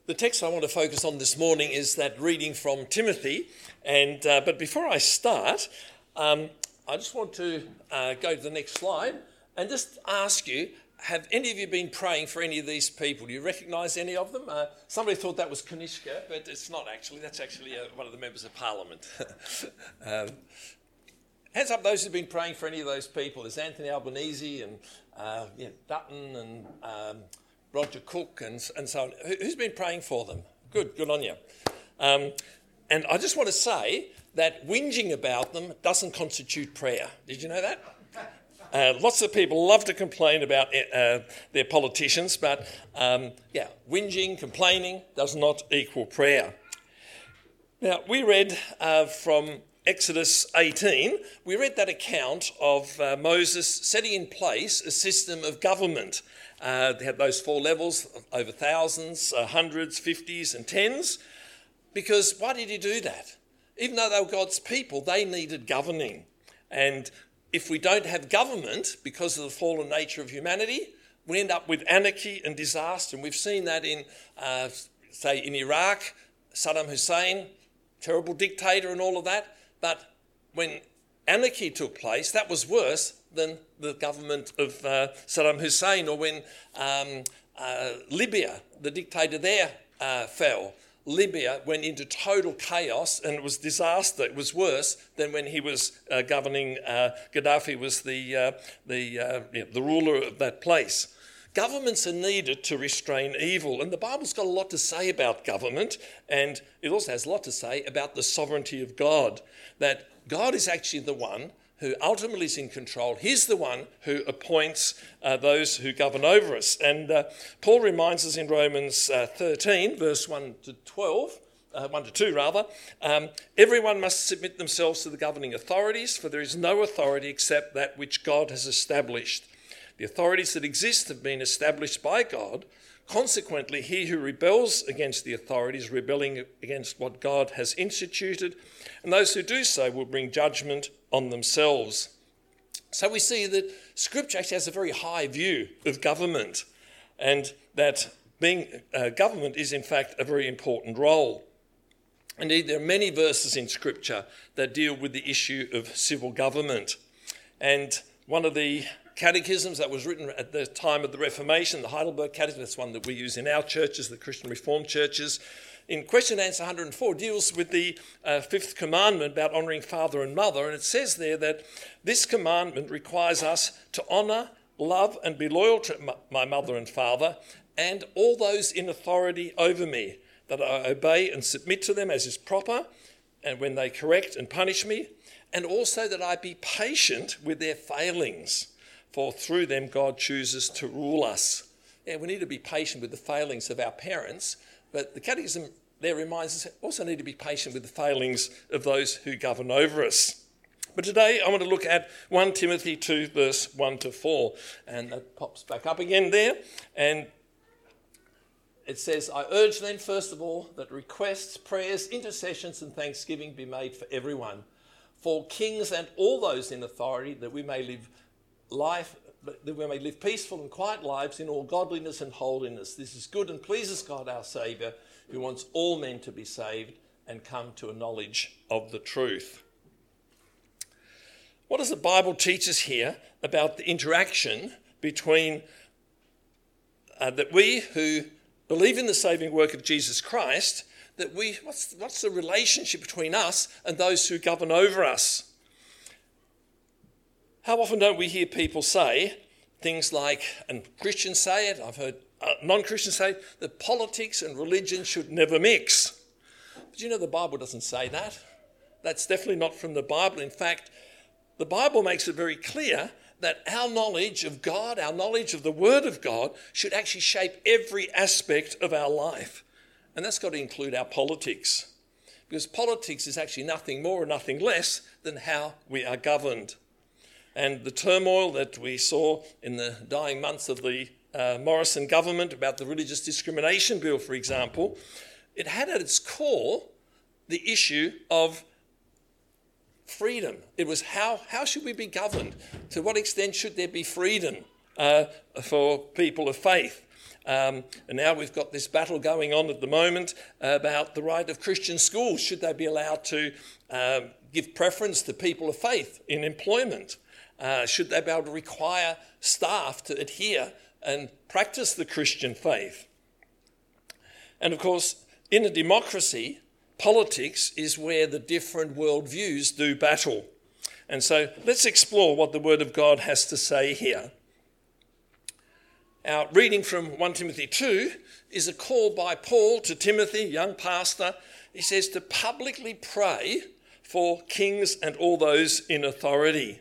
The text I want to focus on this morning is that reading from Timothy. But before I start, I just want to go to the next slide and just ask you, have any of you been praying for any of these people? Do you recognise any of them? Somebody thought that was Kanishka, but it's not actually. That's actually one of the members of Parliament. Hands up those who've been praying for any of those people. There's Anthony Albanese and Dutton and Roger Cook and so on. Who's been praying for them? Good on you. And I just want to say that whinging about them doesn't constitute prayer. Did you know that? Lots of people love to complain about their politicians, but whinging, complaining does not equal prayer. Now, we read from Exodus 18, we read that account of Moses setting in place a system of government. They had those four levels, over thousands, hundreds, fifties and tens. Because why did he do that? Even though they were God's people, they needed governing. And if we don't have government because of the fallen nature of humanity, we end up with anarchy and disaster. And we've seen that in Iraq, Saddam Hussein, terrible dictator and all of that. But when anarchy took place, that was worse than the government of Saddam Hussein, or when Libya, the dictator there, fell. Libya went into total chaos and it was disaster. It was worse than when he was governing. Gaddafi was the ruler of that place. Governments are needed to restrain evil, and the Bible's got a lot to say about government, and it also has a lot to say about the sovereignty of God, that God is actually the one who ultimately is in control. He's the one who appoints those who govern over us. And Paul reminds us in Romans 13, verse 1 to 2, everyone must submit themselves to the governing authorities, for there is no authority except that which God has established. The authorities that exist have been established by God. Consequently, he who rebels against the authorities is rebelling against what God has instituted, and those who do so will bring judgment on themselves. So we see that Scripture actually has a very high view of government, and that being government is in fact a very important role. Indeed, there are many verses in Scripture that deal with the issue of civil government. And one of the catechisms that was written at the time of the Reformation, the Heidelberg Catechism, that's one that we use in our churches, the Christian Reformed churches, in question and answer 104 deals with the fifth commandment about honouring father and mother, and it says there that this commandment requires us to honour, love and be loyal to my mother and father and all those in authority over me, that I obey and submit to them as is proper, and when they correct and punish me, and also that I be patient with their failings, for through them God chooses to rule us. Yeah, we need to be patient with the failings of our parents, but the Catechism there reminds us we also need to be patient with the failings of those who govern over us. But today I want to look at 1 Timothy 2, verse 1 to 4, and that pops back up again there, and it says, I urge then, first of all, that requests, prayers, intercessions and thanksgiving be made for everyone, for kings and all those in authority, that we may live peaceful and quiet lives in all godliness and holiness. This is good and pleases God our Saviour, who wants all men to be saved and come to a knowledge of the truth. What does the Bible teach us here about the interaction between that we who believe in the saving work of Jesus Christ, what's the relationship between us and those who govern over us? How often don't we hear people say things like, and Christians say it, I've heard non-Christians say, that politics and religion should never mix. But you know the Bible doesn't say that. That's definitely not from the Bible. In fact, the Bible makes it very clear that our knowledge of God, our knowledge of the Word of God, should actually shape every aspect of our life. And that's got to include our politics. Because politics is actually nothing more or nothing less than how we are governed. And the turmoil that we saw in the dying months of the Morrison government about the Religious Discrimination Bill, for example, it had at its core the issue of freedom. It was how should we be governed? To what extent should there be freedom for people of faith? And now we've got this battle going on at the moment about the right of Christian schools. Should they be allowed to give preference to people of faith in employment? Should they be able to require staff to adhere and practice the Christian faith? And of course, in a democracy, politics is where the different worldviews do battle. And so let's explore what the Word of God has to say here. Our reading from 1 Timothy 2 is a call by Paul to Timothy, young pastor. He says to publicly pray for kings and all those in authority.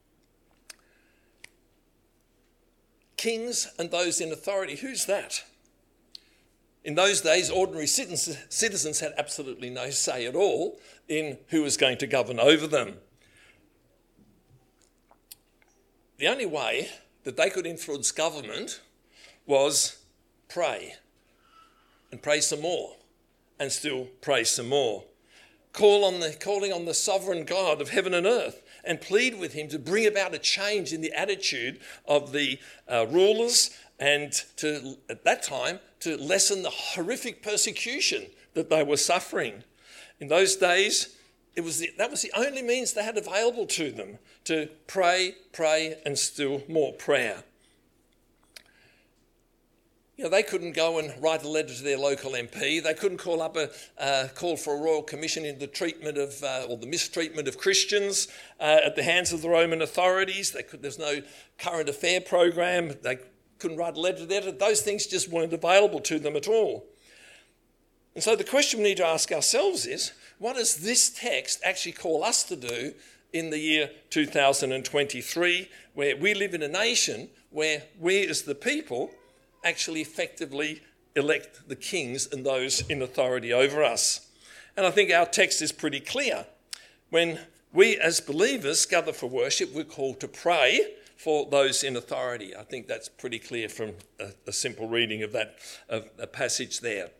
Kings and those in authority, who's that? In those days, ordinary citizens had absolutely no say at all in who was going to govern over them. The only way that they could influence government was pray, and pray some more, and still pray some more. Calling on the sovereign God of heaven and earth, and plead with him to bring about a change in the attitude of the rulers, and to, at that time, to lessen the horrific persecution that they were suffering. In those days, that was the only means they had available to them, to pray, and still more prayer. You know, they couldn't go and write a letter to their local MP. They couldn't call for a royal commission into the treatment of or the mistreatment of Christians at the hands of the Roman authorities. There's no current affair program. They couldn't write a letter to that. Those things just weren't available to them at all. And so the question we need to ask ourselves is, what does this text actually call us to do in the year 2023, where we live in a nation where we as the people actually effectively elect the kings and those in authority over us? And I think our text is pretty clear. When we as believers gather for worship, we're called to pray for those in authority. I think that's pretty clear from a simple reading of a passage there.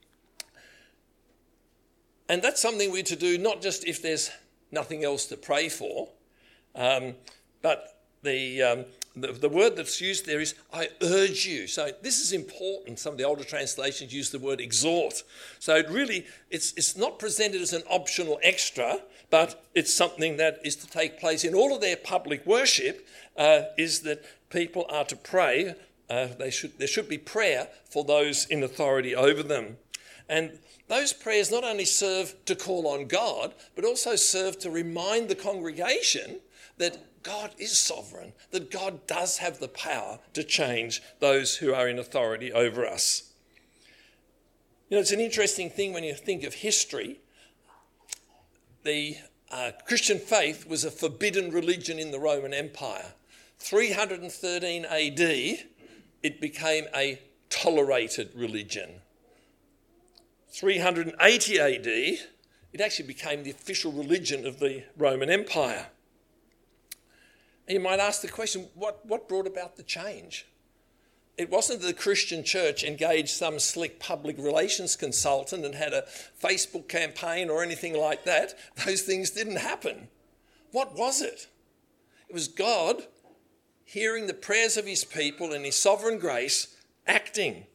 And that's something we're to do not just if there's nothing else to pray for, but the word that's used there is, I urge you. So this is important. Some of the older translations use the word exhort. So it's not presented as an optional extra, but it's something that is to take place in all of their public worship, is that people are to pray. There should be prayer for those in authority over them. And those prayers not only serve to call on God, but also serve to remind the congregation that God is sovereign, that God does have the power to change those who are in authority over us. You know, it's an interesting thing when you think of history. The Christian faith was a forbidden religion in the Roman Empire. 313 AD, it became a tolerated religion. 380 AD, it actually became the official religion of the Roman Empire. And you might ask the question, what brought about the change? It wasn't that the Christian church engaged some slick public relations consultant and had a Facebook campaign or anything like that. Those things didn't happen. What was it? It was God hearing the prayers of his people in his sovereign grace, acting.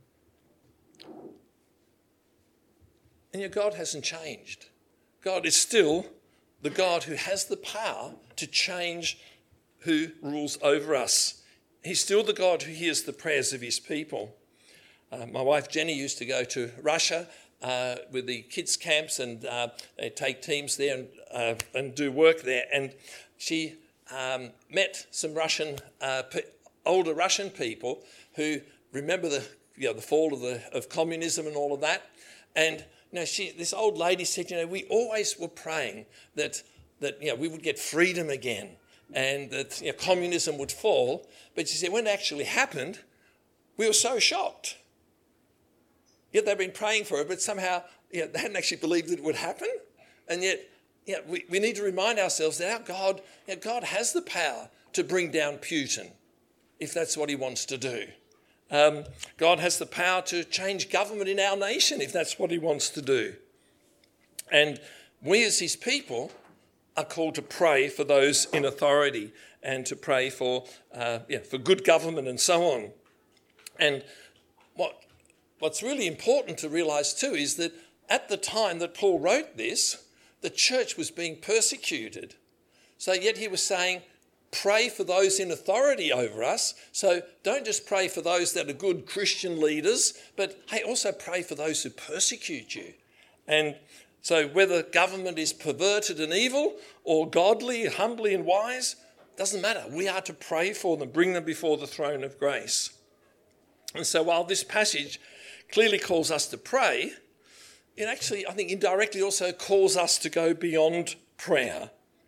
And yet God hasn't changed. God is still the God who has the power to change who rules over us. He's still the God who hears the prayers of his people. My wife Jenny used to go to Russia with the kids' camps and they take teams there and do work there. And she met some older Russian people who remember the fall of communism and all of that. And this old lady said, we always were praying that we would get freedom again and that communism would fall. But she said, when it actually happened, we were so shocked. Yet they'd been praying for it, but somehow they hadn't actually believed that it would happen. And yet we need to remind ourselves that our God has the power to bring down Putin, if that's what he wants to do. God has the power to change government in our nation if that's what he wants to do. And we as his people are called to pray for those in authority and to pray for good government and so on. And what's really important to realise too is that at the time that Paul wrote this, the church was being persecuted. So yet he was saying, pray for those in authority over us. So don't just pray for those that are good Christian leaders, but hey, also pray for those who persecute you. And so whether government is perverted and evil or godly, humbly and wise, doesn't matter. We are to pray for them, bring them before the throne of grace. And so while this passage clearly calls us to pray, it actually, I think, indirectly also calls us to go beyond prayer.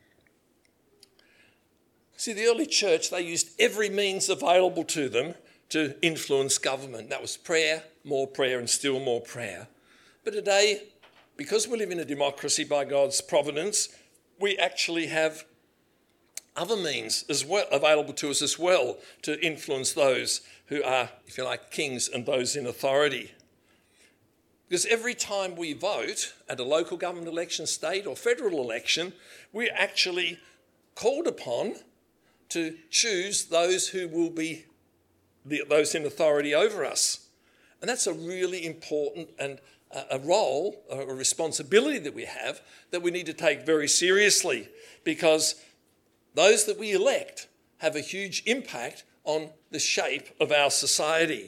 See, the early church, they used every means available to them to influence government. That was prayer, and still more prayer. But today, because we live in a democracy by God's providence, we actually have other means as well available to us as well to influence those who are, if you like, kings and those in authority. Because every time we vote at a local government election, state or federal election, we're actually called upon to choose those who will be those in authority over us. And that's a really important and a role, a responsibility that we have that we need to take very seriously, because those that we elect have a huge impact on the shape of our society.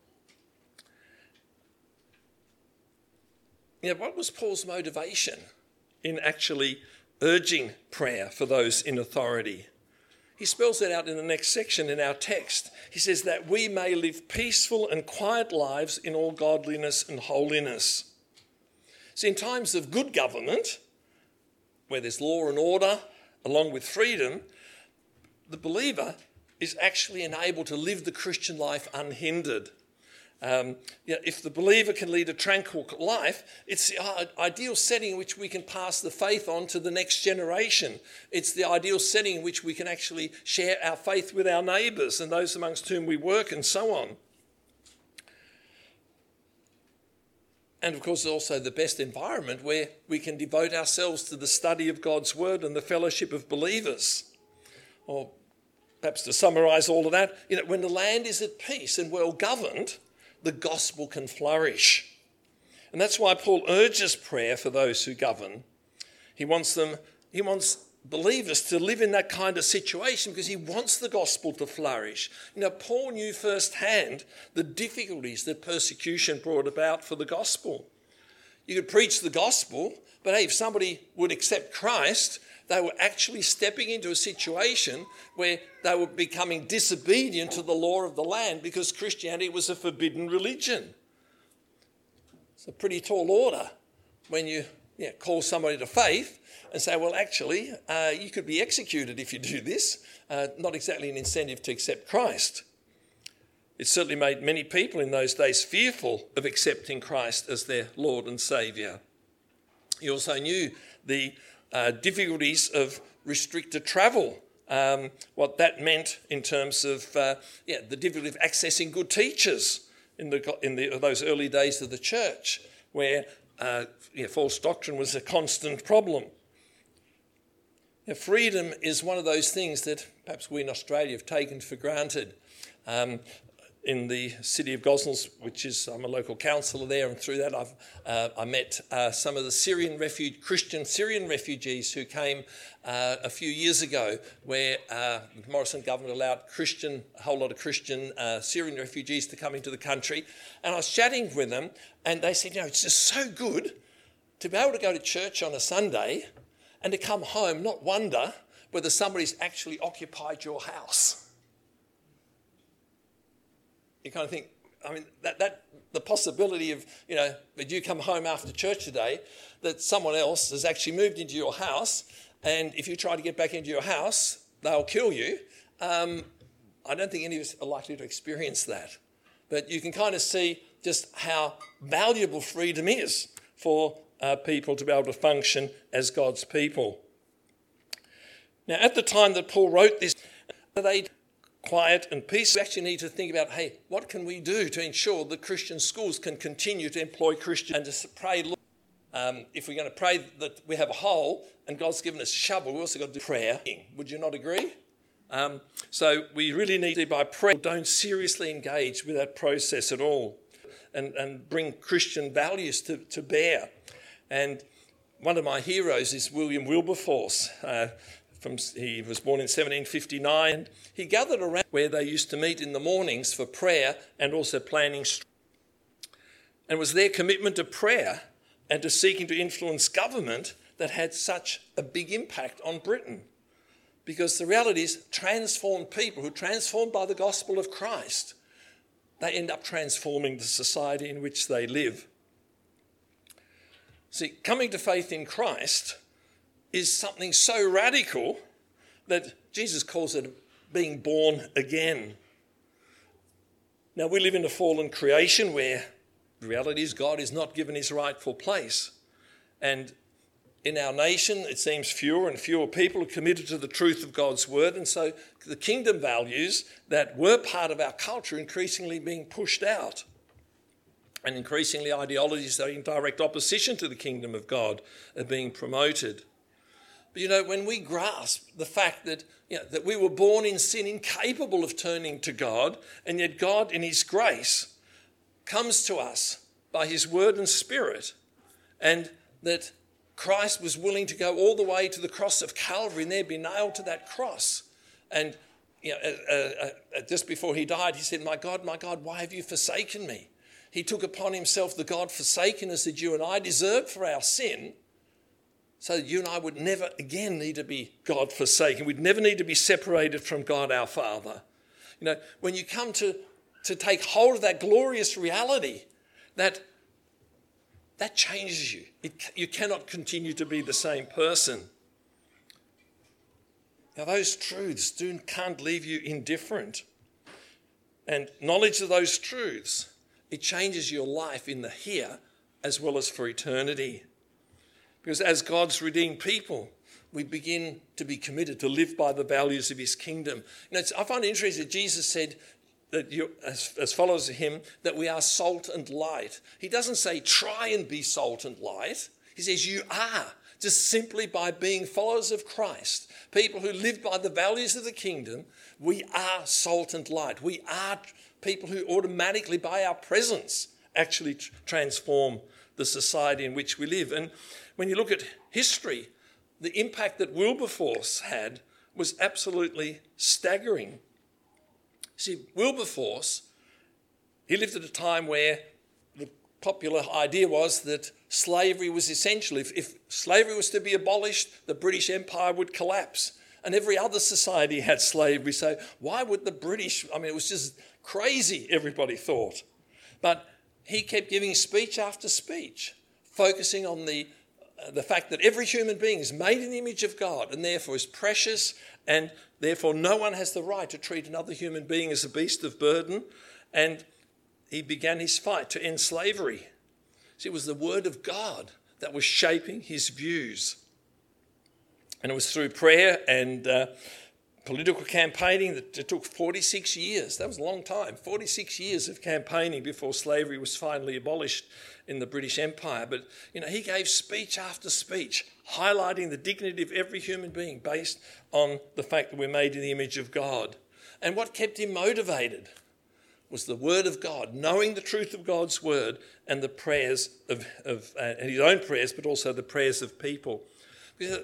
What was Paul's motivation in actually urging prayer for those in authority? He spells it out in the next section in our text. He says that we may live peaceful and quiet lives in all godliness and holiness. See, in times of good government, where there's law and order, along with freedom, the believer is actually enabled to live the Christian life unhindered. If the believer can lead a tranquil life, it's the ideal setting in which we can pass the faith on to the next generation. It's the ideal setting in which we can actually share our faith with our neighbours and those amongst whom we work and so on. And of course, also the best environment where we can devote ourselves to the study of God's word and the fellowship of believers. Or perhaps to summarise all of that, when the land is at peace and well governed, the gospel can flourish. And that's why Paul urges prayer for those who govern. He wants believers to live in that kind of situation because he wants the gospel to flourish. Paul knew firsthand the difficulties that persecution brought about for the gospel. You could preach the gospel, but hey, if somebody would accept Christ, they were actually stepping into a situation where they were becoming disobedient to the law of the land because Christianity was a forbidden religion. It's a pretty tall order when you call somebody to faith and say, well, actually, you could be executed if you do this. Not exactly an incentive to accept Christ. It certainly made many people in those days fearful of accepting Christ as their Lord and Saviour. He also knew the difficulties of restricted travel, what that meant in terms of the difficulty of accessing good teachers in those early days of the church, where false doctrine was a constant problem. Freedom is one of those things that perhaps we in Australia have taken for granted. In the city of Gosnells, I'm a local councillor there, and through that I met some of the Christian Syrian refugees who came a few years ago, where the Morrison government allowed a whole lot of Christian Syrian refugees to come into the country. And I was chatting with them, and they said, it's just so good to be able to go to church on a Sunday and to come home, not wonder whether somebody's actually occupied your house. You kind of think, that the possibility of, that you come home after church today, that someone else has actually moved into your house, and if you try to get back into your house, they'll kill you. I don't think any of us are likely to experience that. But you can kind of see just how valuable freedom is for people to be able to function as God's people. Now, at the time that Paul wrote this, they quiet and peace. We actually need to think about, what can we do to ensure that Christian schools can continue to employ Christians, and to pray, if we're going to pray that we have a hole and God's given us a shovel, we also got to do prayer. Would you not agree? So we really need to, by prayer, don't seriously engage with that process at all and bring Christian values to bear. And one of my heroes is William Wilberforce. He was born in 1759. He gathered around where they used to meet in the mornings for prayer and also planning. And it was their commitment to prayer and to seeking to influence government that had such a big impact on Britain. Because the reality is, transformed people who are transformed by the gospel of Christ, they end up transforming the society in which they live. See, coming to faith in Christ is something so radical that Jesus calls it being born again. Now, we live in a fallen creation where the reality is God is not given his rightful place. And in our nation, it seems fewer and fewer people are committed to the truth of God's word. And so the kingdom values that were part of our culture are increasingly being pushed out. And increasingly ideologies that are in direct opposition to the kingdom of God are being promoted. But when we grasp the fact that, that we were born in sin, incapable of turning to God, and yet God in his grace comes to us by his word and spirit, and that Christ was willing to go all the way to the cross of Calvary and there be nailed to that cross. And just before he died, he said, my God, why have you forsaken me? He took upon himself the God-forsakenness that you and I deserved for our sin, so that you and I would never again need to be God-forsaken. We'd never need to be separated from God our Father. When you come to take hold of that glorious reality, that changes you. You cannot continue to be the same person. Now, those truths can't leave you indifferent. And knowledge of those truths, it changes your life in the here as well as for eternity. Because as God's redeemed people, we begin to be committed to live by the values of his kingdom. I find it interesting that Jesus said that as followers of him, that we are salt and light. He doesn't say try and be salt and light. He says you are, just simply by being followers of Christ, people who live by the values of the kingdom. We are salt and light. We are people who automatically, by our presence, actually transform the society in which we live. And when you look at history, the impact that Wilberforce had was absolutely staggering. See, Wilberforce, he lived at a time where the popular idea was that slavery was essential. If slavery was to be abolished, the British Empire would collapse. And every other society had slavery. So why would the British? It was just crazy, everybody thought. But he kept giving speech after speech, focusing on the fact that every human being is made in the image of God and therefore is precious, and therefore no one has the right to treat another human being as a beast of burden. And he began his fight to end slavery. See, it was the word of God that was shaping his views. And it was through prayer and political campaigning that it took 46 years. That was a long time, 46 years of campaigning before slavery was finally abolished in the British Empire. But, he gave speech after speech, highlighting the dignity of every human being based on the fact that we're made in the image of God. And what kept him motivated was the word of God, knowing the truth of God's word and the prayers of his own prayers, but also the prayers of people. Because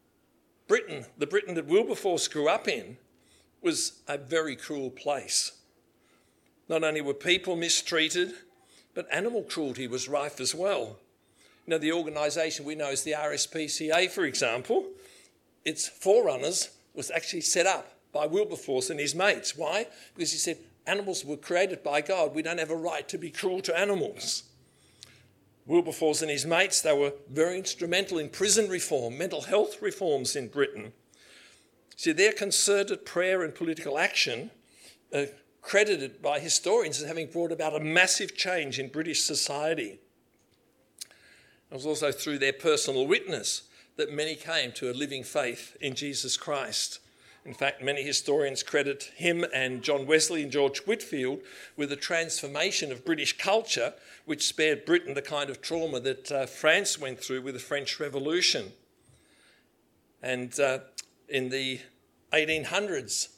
the Britain that Wilberforce grew up in, was a very cruel place. Not only were people mistreated, but animal cruelty was rife as well. The organisation we know as the RSPCA, for example, its forerunners was actually set up by Wilberforce and his mates. Why? Because he said, animals were created by God. We don't have a right to be cruel to animals. Wilberforce and his mates, they were very instrumental in prison reform, mental health reforms in Britain. See, their concerted prayer and political action are credited by historians as having brought about a massive change in British society. It was also through their personal witness that many came to a living faith in Jesus Christ. In fact, many historians credit him and John Wesley and George Whitefield with the transformation of British culture, which spared Britain the kind of trauma that France went through with the French Revolution. And in the 1800s,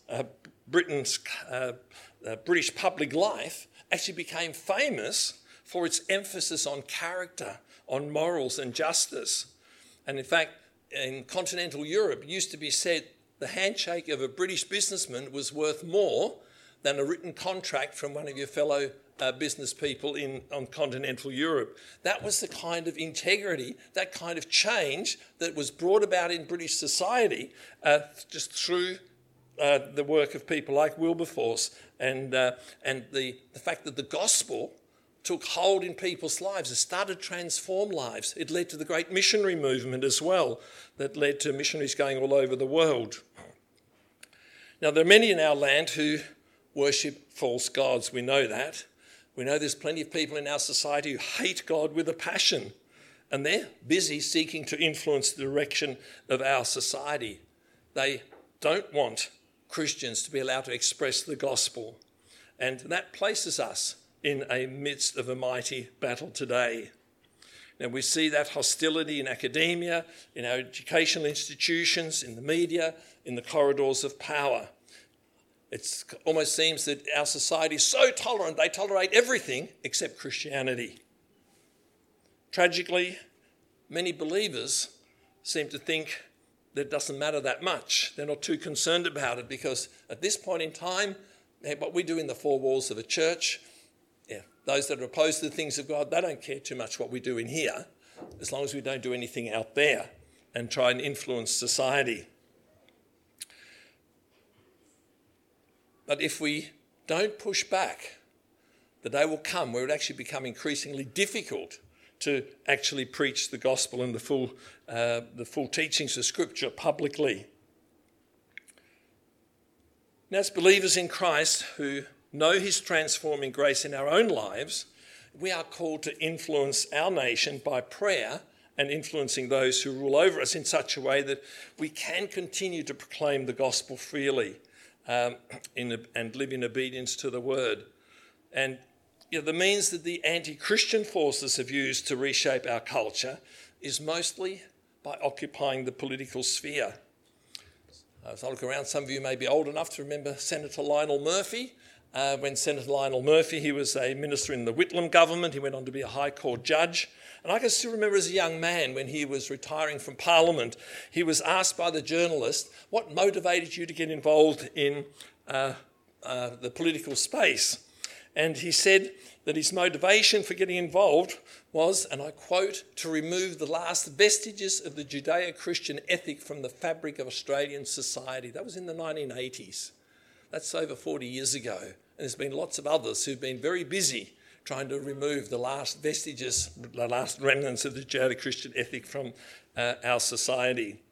Britain's British public life actually became famous for its emphasis on character, on morals and justice. And in fact, in continental Europe, it used to be said the handshake of a British businessman was worth more than a written contract from one of your fellow business people on continental Europe. That was the kind of integrity, that kind of change that was brought about in British society just through the work of people like Wilberforce and the fact that the gospel took hold in people's lives. It started to transform lives. It led to the great missionary movement as well, that led to missionaries going all over the world. Now, there are many in our land who worship false gods. We know that. We know there's plenty of people in our society who hate God with a passion, and they're busy seeking to influence the direction of our society. They don't want Christians to be allowed to express the gospel, and that places us in a midst of a mighty battle today. Now, we see that hostility in academia, in our educational institutions, in the media, in the corridors of power. It almost seems that our society is so tolerant, they tolerate everything except Christianity. Tragically, many believers seem to think that it doesn't matter that much. They're not too concerned about it because at this point in time, what we do in the four walls of a church, those that are opposed to the things of God, they don't care too much what we do in here, as long as we don't do anything out there and try and influence society. But if we don't push back, the day will come where it actually become increasingly difficult to actually preach the gospel and the full teachings of Scripture publicly. Now, as believers in Christ who know his transforming grace in our own lives, we are called to influence our nation by prayer and influencing those who rule over us in such a way that we can continue to proclaim the gospel freely and live in obedience to the word. And the means that the anti-Christian forces have used to reshape our culture is mostly by occupying the political sphere. As I look around, some of you may be old enough to remember Senator Lionel Murphy. When Senator Lionel Murphy, he was a minister in the Whitlam government. He went on to be a High Court judge. And I can still remember as a young man when he was retiring from Parliament, he was asked by the journalist, what motivated you to get involved in the political space? And he said that his motivation for getting involved was, and I quote, to remove the last vestiges of the Judeo-Christian ethic from the fabric of Australian society. That was in the 1980s. That's over 40 years ago. And there's been lots of others who've been very busy trying to remove the last vestiges, the last remnants of the Judeo-Christian ethic from our society.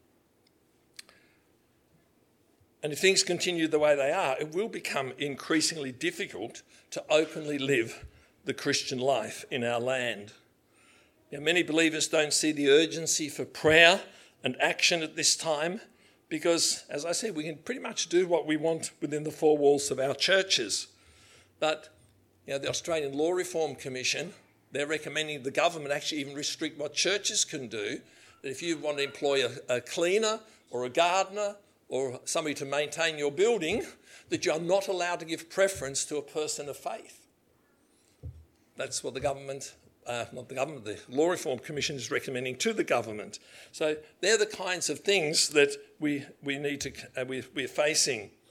And if things continue the way they are, it will become increasingly difficult to openly live the Christian life in our land. Now, many believers don't see the urgency for prayer and action at this time because, as I said, we can pretty much do what we want within the four walls of our churches. But the Australian Law Reform Commission, they're recommending the government actually even restrict what churches can do, that if you want to employ a cleaner or a gardener or somebody to maintain your building, that you are not allowed to give preference to a person of faith. That's what the Law Reform Commission is recommending to the government. So they're the kinds of things that we're facing.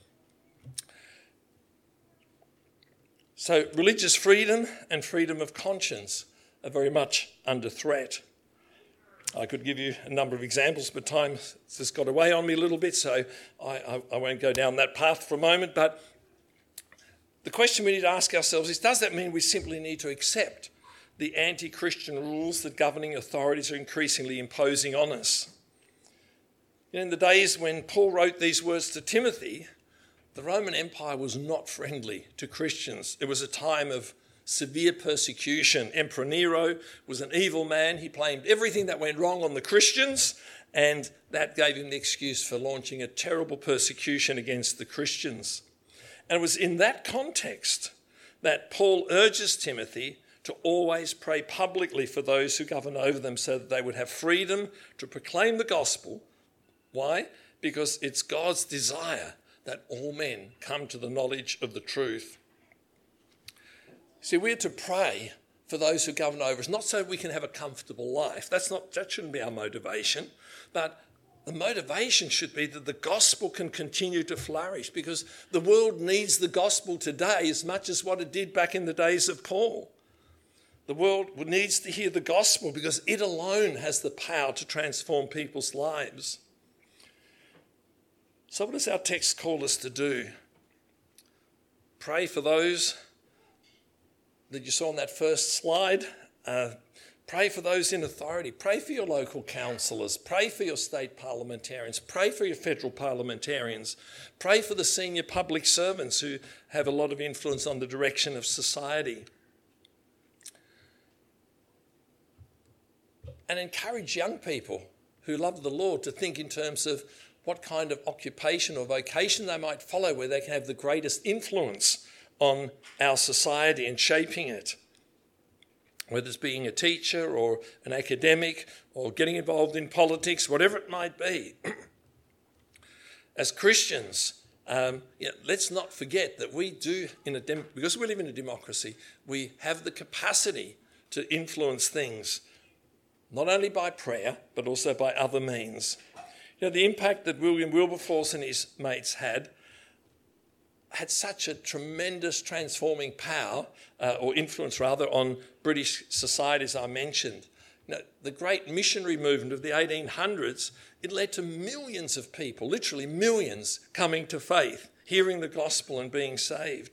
So religious freedom and freedom of conscience are very much under threat. I could give you a number of examples, but time has got away on me a little bit, so I won't go down that path for a moment. But the question we need to ask ourselves is, does that mean we simply need to accept the anti-Christian rules that governing authorities are increasingly imposing on us? In the days when Paul wrote these words to Timothy, the Roman Empire was not friendly to Christians. It was a time of severe persecution. Emperor Nero was an evil man. He blamed everything that went wrong on the Christians, and that gave him the excuse for launching a terrible persecution against the Christians. And it was in that context that Paul urges Timothy to always pray publicly for those who govern over them so that they would have freedom to proclaim the gospel. Why? Because it's God's desire that all men come to the knowledge of the truth. See, we're to pray for those who govern over us, not so we can have a comfortable life. That shouldn't be our motivation, but the motivation should be that the gospel can continue to flourish, because the world needs the gospel today as much as what it did back in the days of Paul. The world needs to hear the gospel because it alone has the power to transform people's lives. So what does our text call us to do? Pray for those that you saw on that first slide. Pray for those in authority. Pray for your local councillors. Pray for your state parliamentarians. Pray for your federal parliamentarians. Pray for the senior public servants who have a lot of influence on the direction of society. And encourage young people who love the Lord to think in terms of what kind of occupation or vocation they might follow where they can have the greatest influence on our society and shaping it. Whether it's being a teacher or an academic or getting involved in politics, whatever it might be. As Christians, let's not forget that we do, because we live in a democracy, we have the capacity to influence things, not only by prayer, but also by other means. The impact that William Wilberforce and his mates had such a tremendous transforming power, or influence rather, on British society, as I mentioned. The great missionary movement of the 1800s, it led to millions of people, literally millions, coming to faith, hearing the gospel and being saved.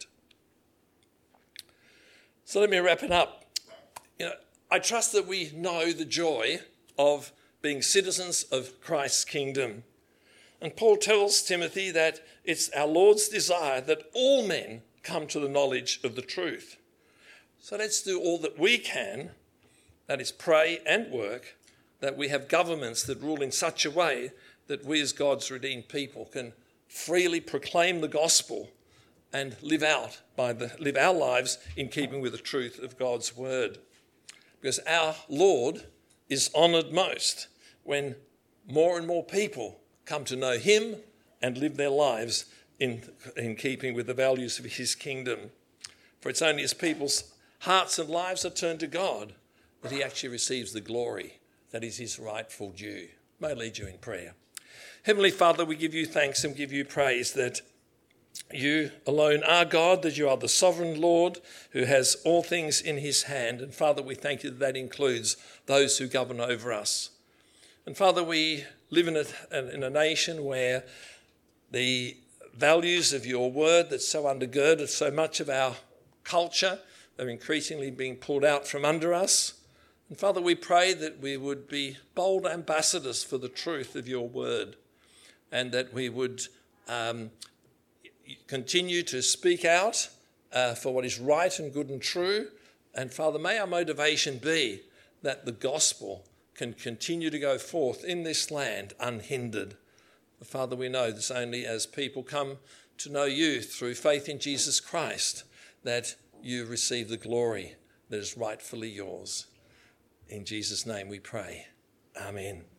So let me wrap it up. I trust that we know the joy of being citizens of Christ's kingdom. And Paul tells Timothy that it's our Lord's desire that all men come to the knowledge of the truth. So let's do all that we can, that is pray and work, that we have governments that rule in such a way that we as God's redeemed people can freely proclaim the gospel and live our lives in keeping with the truth of God's word. Because our Lord is honoured most when more and more people come to know him and live their lives in keeping with the values of his kingdom. For it's only as people's hearts and lives are turned to God that he actually receives the glory that is his rightful due. May I lead you in prayer. Heavenly Father, we give you thanks and give you praise that you alone are God, that you are the sovereign Lord who has all things in his hand. And Father, we thank you that includes those who govern over us. And Father, we live in a nation where the values of your word that's so undergirded so much of our culture are increasingly being pulled out from under us. And Father, we pray that we would be bold ambassadors for the truth of your word, and that we would continue to speak out for what is right and good and true. And Father, may our motivation be that the gospel can continue to go forth in this land unhindered. Father, we know this only as people come to know you through faith in Jesus Christ, that you receive the glory that is rightfully yours. In Jesus' name we pray. Amen.